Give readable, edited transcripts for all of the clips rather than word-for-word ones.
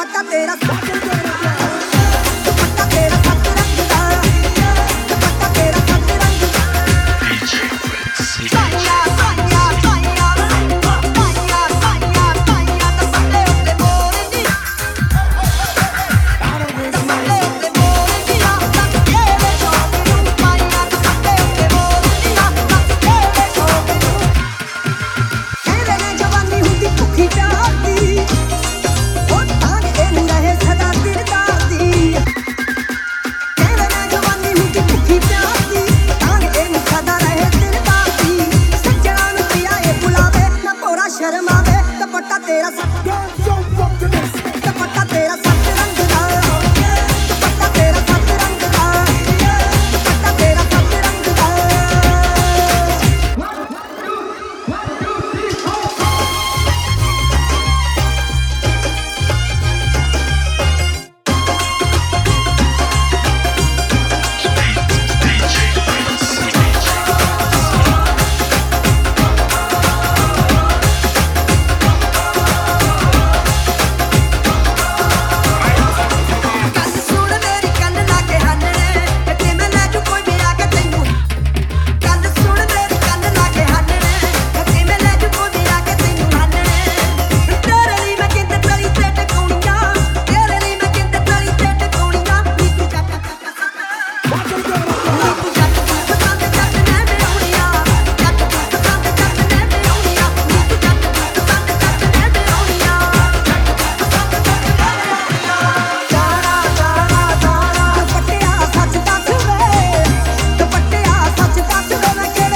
ਦੁਪੱਟਾ ਤੇਰਾ ਦੁਪੱਟਾ ਤੇਰਾ ਸੱਤ ਰੰਗ ਦਾ ਦੁਪੱਟਾ ਤੇਰਾ ਸੱਤ ਰੰਗ ਦਾ ਸਾਇਆ ਸਾਇਆ ਸਾਇਆ ਸਾਇਆ ਸਾਇਆ ਸਾਇਆ ਦੁਪੱਟੇ ਉੱਤੇ ਮੋਰਨੀ ਦੁਪੱਟੇ ਉੱਤੇ ਮੋਰਨੀ ਲੱਗ ਕੇ ਵੇ ਸ਼ੌਕ ਨੂੰ ਪਾਇਆ ਦੁਪੱਟੇ ਉੱਤੇ ਮੋਰਨੀ ਲੱਗ ਕੇ ਵੇ ਸ਼ੌਕ ਨੂੰ ਕਹਿੰਦੇ ਨੇ ਜਵਾਨੀ ਹੁੰਦੀ ਭੁੱਖੀ ਪਿਆਸੀ ਉਹ ਤਾਂ ਇਹਨੂੰ ਰਹੇ ਸਦਾ ਦਿਲਦਾਰਦੀ ਕਹਿੰਦੇ ਨੇ ਜਵਾਨੀ ਹੁੰਦੀ ਭੁੱਖੀ ਪਿਆਸੀ ਤਾਂ ਇਹਨੂੰ ਸਦਾ ਰਹੇ ਦਿਲਦਾਰਦੀ ਸੱਜਣਾ ਨੂੰ ਪਿਆ ਇਹ ਬੁਲਾਵੇ ਨਾ ਭੋਰਾ ਸ਼ਰਮਾਵੇ ਦੁਪੱਟਾ ਤੇਰਾ ਦੁਪੱਟਾ ਤੇਰਾ ਸੱਤ ਰੰਗ ਦਾ ਦੁਪੱਟਾ ਤੇਰਾ ਸੱਤ ਰੰਗ ਦਾ ਦੁਪੱਟਾ ਤੇਰਾ ਸੱਤ ਰੰਗ ਦਾ ਗੱਲ ਸੁਣ ਮੇਰੀ ਕੰਨ ਲਾ ਕੇ ਹੱਨਣੇ ਤੇ ਮੈਂ ਲੈ ਜੂ ਕੋਈ ਵੀ ਆ ਕੇ ਤੈਨੂੰ ਗੱਲ ਸੁਣ ਮੇਰੀ ਕੰਨ ਲਾ ਕੇ ਹੱਨਣੇ ਤੇ ਮੈਂ ਲੈ ਜੂ ਕੋਈ ਵੀ ਆ ਕੇ ਤੈਨੂੰ ਹੱਨਣੇ ਤੇਰੇ ਲਈ ਮੈਂ ਕਿੰਨੇ ਤਲੀ ਤੇ ਟਕਾਉਣੀਆਂ ਤੇਰੇ ਲਈ ਮੈਂ ਕਿੰਨੇ ਤਲੀ ਤੇ ਟਕਾਉਣੀਆਂ ਨੀ ਤੂੰ ਜੱਟ ਨੀ ਤੂੰ ਜੱਟ ਪਸੰਦ ਜੱਟ ਨੇ ਮਿਆਉਣੀਆਂ ਜੱਟ ਪਸੰਦ ਜੱਟ ਨੇ ਮਿਆਉਣੀਆਂ ਨੀ ਤੂੰ ਜੱਟ ਪਸੰਦ ਜੱਟ ਨੇ ਮਿਆਉਣੀਆਂ ਜਾਣਾ ਜਾਣਾ ਜਾਣਾ ਦੁਪੱਟਿਆ ਸੱਚ ਦੱਸ ਵੇ ਦੁਪੱਟਿਆ ਸੱਚ ਦੱਸ ਵੇ ਮੈਂ ਕਿਹੜੇ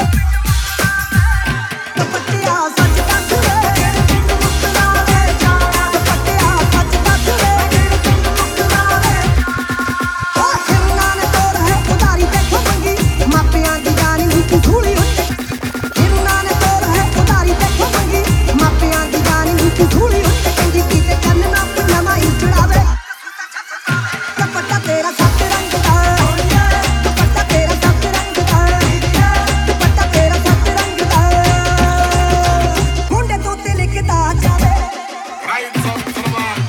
ਦੁਪੱਟਿਆ ਸੱਚ ਦੱਸ ਵੇ ਮੁਕਰਾਵੇ ਜਾਣਾ ਦੁਪੱਟਿਆ ਸੱਚ ਦੱਸ ਵੇ ਮੁਕਰਾਵੇ ਉਹ ਹਿਰਨਾਂ ਨੇ ਤੋਰ ਹੈ ਉਧਾਰੀ ਦੇਖੋ ਮੰਗੀ ਮਾਪਿਆਂ ਦੀ ਜਾਣੀ ਨੂੰ ਤੂੰ ਝੂਲੀ ਹੁੰਦੀ ਹਿਰਨਾਂ ਨੇ ਤੋਰ ਹੈ ਉਧਾਰੀ ਦੇਖੋ ਮੰਗੀ ਮਾਪਿਆਂ ਦੀ ਜਾਣੀ ਨੂੰ ਤੂੰ ਝੂਲੀ ਹੁੰਦੀ ਕਹਿੰਦੀ ਕਿਤੇ ਕੰਨ ਨਾ ਨਵਾਂ ਹੀ ਚੜਾਵੇ ਦੁਪੱਟਾ ਤੇਰਾ ਸੱਤ ਰੰਗ ਦਾ ਦੁਪੱਟਾ ਤੇਰਾ ਸੱਤ ਰੰਗ ਦਾ ਦੁਪੱਟਾ ਤੇਰਾ ਸੱਤ ਰੰਗ ਦਾ ਮੁੰਡੇ ਤੋਂ ਤੇ ਲਿਖਦਾ ਜਾਵੇ Rise up to the marks.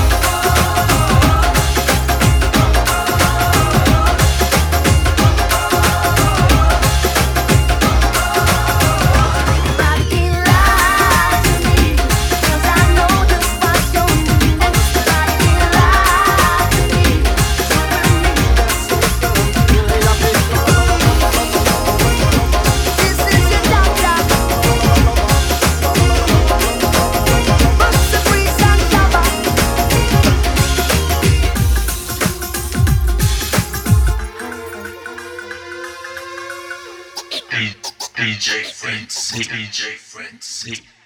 Nobody can lie to me, 'cause I know just what you're doing. Nobody can lie to me, this is your doctor. Books the breeze and cover. DJ Frenzy.